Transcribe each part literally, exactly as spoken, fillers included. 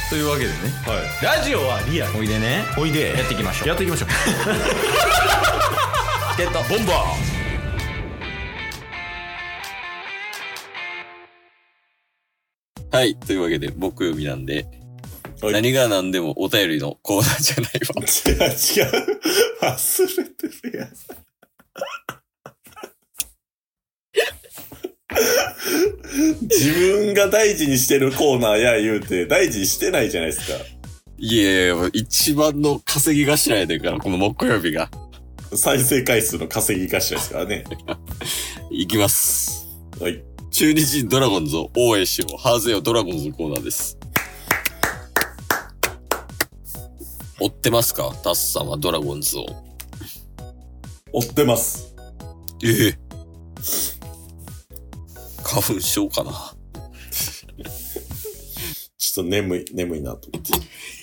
というわけでね、 はい、ラジオはリアル。 おいでね、 おいでやっていきましょう。 やっていきましょうゲットボンバー。はい、というわけで木曜日なんで、 はい、 何が何でもお便りのコーナーじゃないわ。違う違う、忘れてるやん。自分が大事にしてるコーナーや言うて大事にしてないじゃないですか。 いやいや、一番の稼ぎ頭やねんから、この木曜日が。 再生回数の稼ぎ頭ですからね。 いきます。 はい。 中日ドラゴンズを応援しよう。ハーゼよドラゴンズのコーナーです。追ってますか？タスさんはドラゴンズを。 追ってます。 ええ。花粉症かな。 ちょっと眠い、眠いなと思って。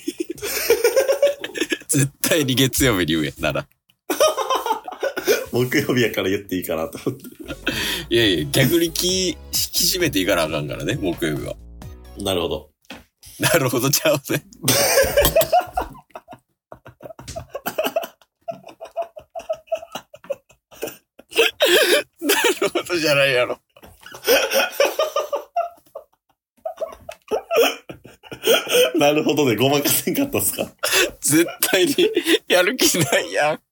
絶対に月曜日に言うやんなら。 木曜日やから言っていいかなと思って。 いやいや、逆に気、引き締めていかなあかんからね、木曜日は。 なるほど。 なるほど、ちゃうね。なるほどじゃないやろ。 なるほどね、ごまかせんかったっすか？ 絶対にやる気ないやん。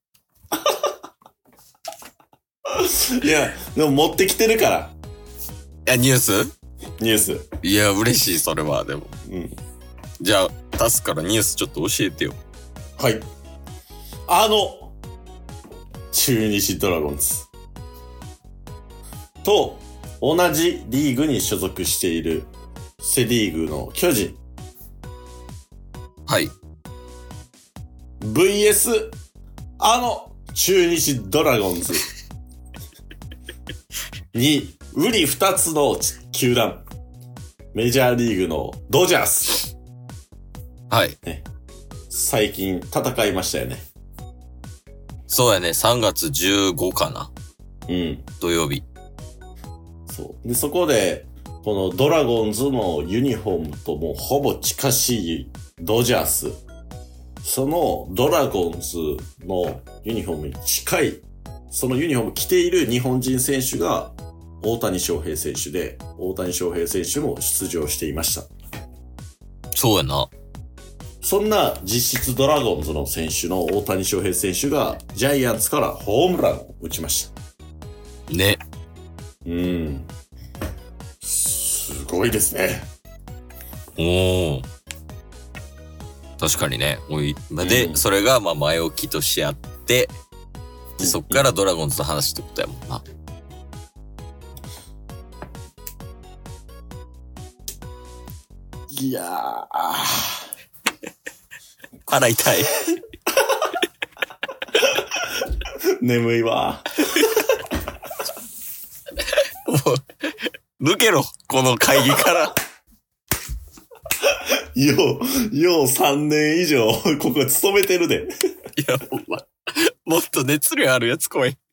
いや、でも持ってきてるから。 いや、ニュース？ ニュース。 いや、嬉しい、それは、でも。 うん。 じゃあ、タスからニュースちょっと教えてよ。 はい。あの、中日ドラゴンズと同じリーグに所属しているセリーグの巨人。 はい。 ブイエス あの中日ドラゴンズにウリ二つの球団。メジャーリーグのドジャース。 はい。 ね、最近戦いましたよね。 そうやね、さんがつじゅうごかな。 うん。 土曜日。 そう。で、そこで、このドラゴンズのユニフォームともほぼ近しいドジャース。そのドラゴンズのユニフォームに近い、そのユニフォーム着ている日本人選手が大谷翔平選手で、大谷翔平選手も出場していました。 そうやな。 そんな実質ドラゴンズの選手の大谷翔平選手がジャイアンツからホームランを打ちました。 ね。 うん。すごいですね。 おー。確かにね。おいで、うん、それがまあ前置きとしてあって、でそっからドラゴンズの話ってことやもんな。 いやー。 腹痛い。 眠いわ。 もう、抜けろ、この会議から。 よう、ようさんねん以上、ここ勤めてるで。 いや、ほんま、もっと熱量あるやつ来い。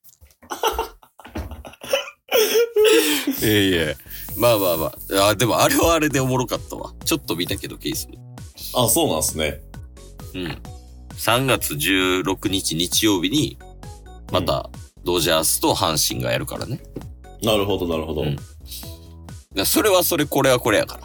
いやいや、まあまあまあ。あ、でもあれはあれでおもろかったわ。ちょっと見たけど、ケースも。 あ、そうなんすね。 うん。さんがつじゅうろくにち日曜日に、また、ドジャースと阪神がやるからね。 うん、なるほど、なるほど。 うん、それはそれ、これはこれやから。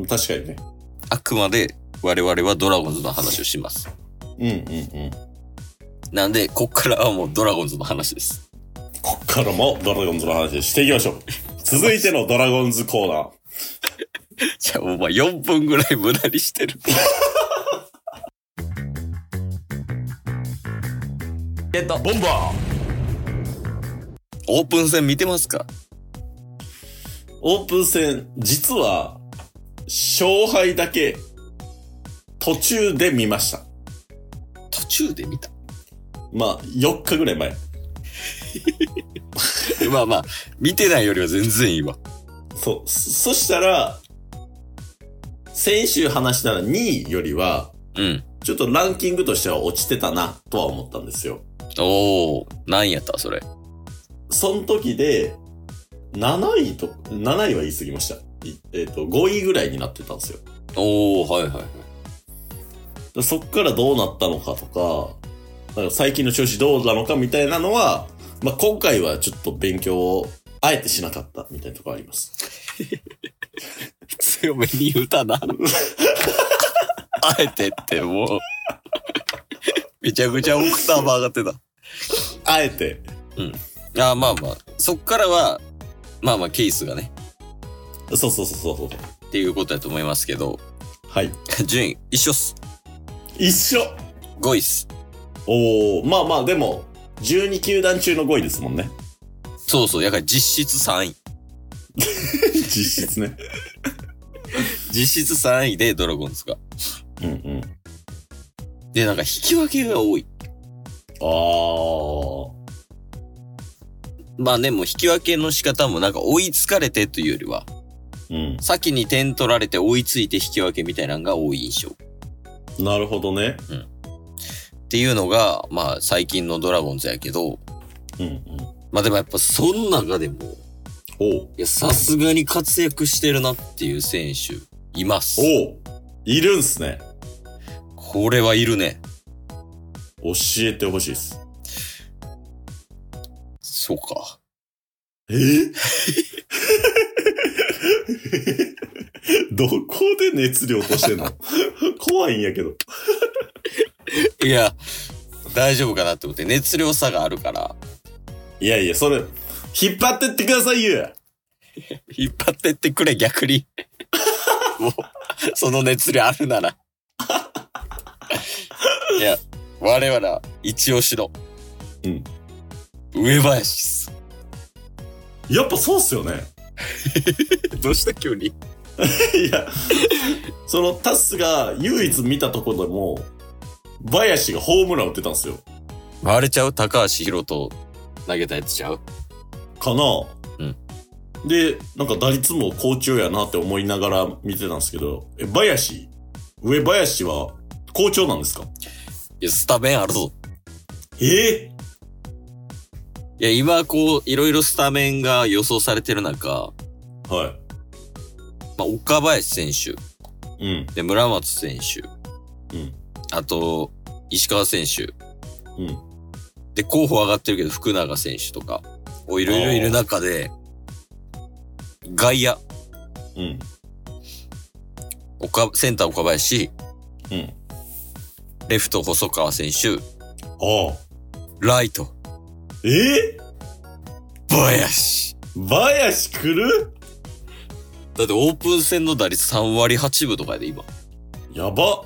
確かにね。 あくまで、我々はドラゴンズの話をします。 うんうんうん。 なんで、こっからはもうドラゴンズの話です。 こっからもドラゴンズの話していきましょう。続いてのドラゴンズコーナー。 じゃあお前よんぷんぐらい無駄にしてる。 ゲットボンバー。 オープン戦見てますか？ オープン戦、実は、勝敗だけ、途中で見ました。 途中で見た？ まあ、よっかぐらい前。 まあまあ、見てないよりは全然いいわ。 そう。そしたら、先週話したにいよりは、 うん。 ちょっとランキングとしては落ちてたな、とは思ったんですよ。 おー、何やったそれ。 その時で、なないと、なないは言い過ぎました。えっと、ごいぐらいになってたんですよ。 おー、はいはいはい。 でそっからどうなったのかとか、なんか最近の調子どうなのかみたいなのは、まあ、今回はちょっと勉強をあえてしなかったみたいなところあります。 強めに言うたな。あえてってもう、めちゃくちゃオクターブ上がってた。 あえて。 うん。ああ、まあまあ、そっからは、まあまあケースがね。 そうそうそうそうそう。 っていうことだと思いますけど。 はい。 順位、一緒っす。 一緒。 ごいっす。 おー、まあまあでも、じゅうに球団中のごいですもんね。 そうそう、やから実質さんい。 実質ね。 実質さんいでドラゴンズが。 うんうん。 で、なんか引き分けが多い。 あー。 まあでも引き分けの仕方もなんか追いつかれてというよりは、 うん。 先に点取られて追いついて引き分けみたいなのが多い印象。 なるほどね。 うん。っていうのが、まあ最近のドラゴンズやけど、 うんうん。 まあでもやっぱその中でも、 おう。 いや、さすがに活躍してるなっていう選手、います。 おう。いるんすね。 これはいるね。 教えてほしいです。 そうか。 えどこで熱量落としてんの怖いんやけど。 いや、大丈夫かなって思って熱量差があるから。 いやいや、それ、引っ張ってってくださいよ。 引っ張ってってくれ、逆に。もう、その熱量あるなら。いや、我々は一押しの。 うん。 上林っす。 やっぱそうっすよね。 どうした急に。 いや、そのタスが唯一見たところでも、林がホームラン打ってたんですよ。 あれちゃう高橋宏斗投げたやつちゃうかな。 うん。 で、なんか打率も好調やなって思いながら見てたんですけど、え、林上林は好調なんですか？ いや、スタメンあるぞ。 ええいや、今こう、いろいろスタメンが予想されてる中、 はまあ、岡林選手、 い。うん。 で、村松選手、 うん。 あと、石川選手、 うん。 で、候補上がってるけど、福永選手とか、こういろいろいる中で、外野、 うん。 岡、センター岡林、 うん。 レフト細川選手、 ああ。 ライト、 え林。 ー、林来る？ だってオープン戦の打率さんわりはちぶとかやで、今。 やば。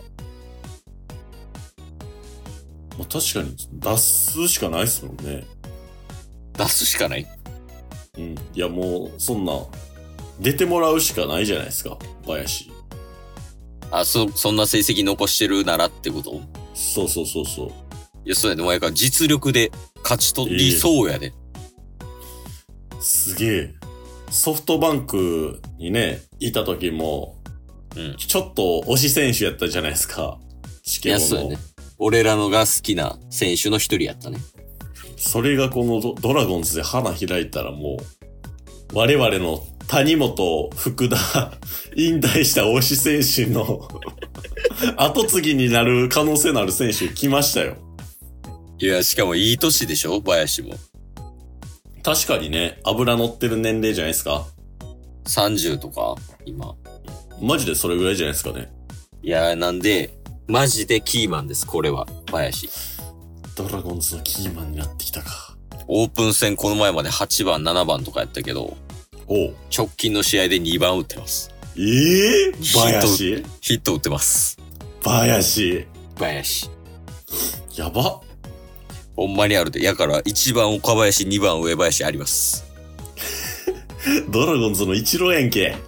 まあ、確かに、出すしかないっすもんね。 出すしかない。 うん。いや、もう、そんな、出てもらうしかないじゃないですか、林。 あ、そ、そんな成績残してるならってこと？ そうそうそうそう。 いや、そうやで、もやから実力で勝ち取りそうやで。 すげえ。ソフトバンクにね、いた時も、 うん。 ちょっと推し選手やったじゃないですか。試いや、 験の。 そうやね。俺らのが好きな選手の一人やったね。 それがこのドドラゴンズで花開いたらもう、我々の谷本、福田、引退した推し選手の後継ぎになる可能性のある選手来ましたよ。 いや、しかもいい年でしょ林も。 確かにね、油乗ってる年齢じゃないですか。 さんじゅうとか今。 マジでそれぐらいじゃないですかね。 いや、なんで、マジでキーマンです、これは。林。 ドラゴンズのキーマンになってきたか。 オープン戦この前まではちばん、ななばんとかやったけど、 おう。 直近の試合でにばん打ってます。 ええー、林ヒット打ってます。 林林。 やば。 ほんまにあるで。やからいちばん岡林、にばん上林あります。 ドラゴンズの一郎やんけ。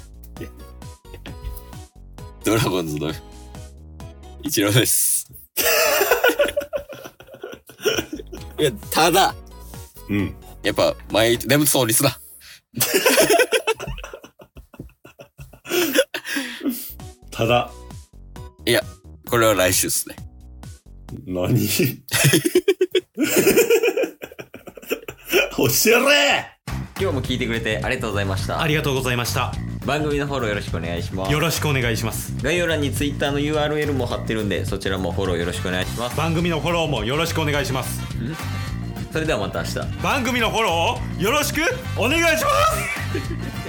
ドラゴンズの一郎です。いや、ただ、 うん。 やっぱ、前、眠そうにすな。 ただ、 いや、これは来週っすね。 何おしゃれ。 今日も聞いてくれてありがとうございました。 ありがとうございました。 番組のフォローよろしくお願いしますよろしくお願いします。 概要欄に Twitter の ユーアールエル も貼ってるんで、そちらもフォローよろしくお願いします。 番組のフォローもよろしくお願いします。 それではまた明日。 番組のフォローをよろしくお願いします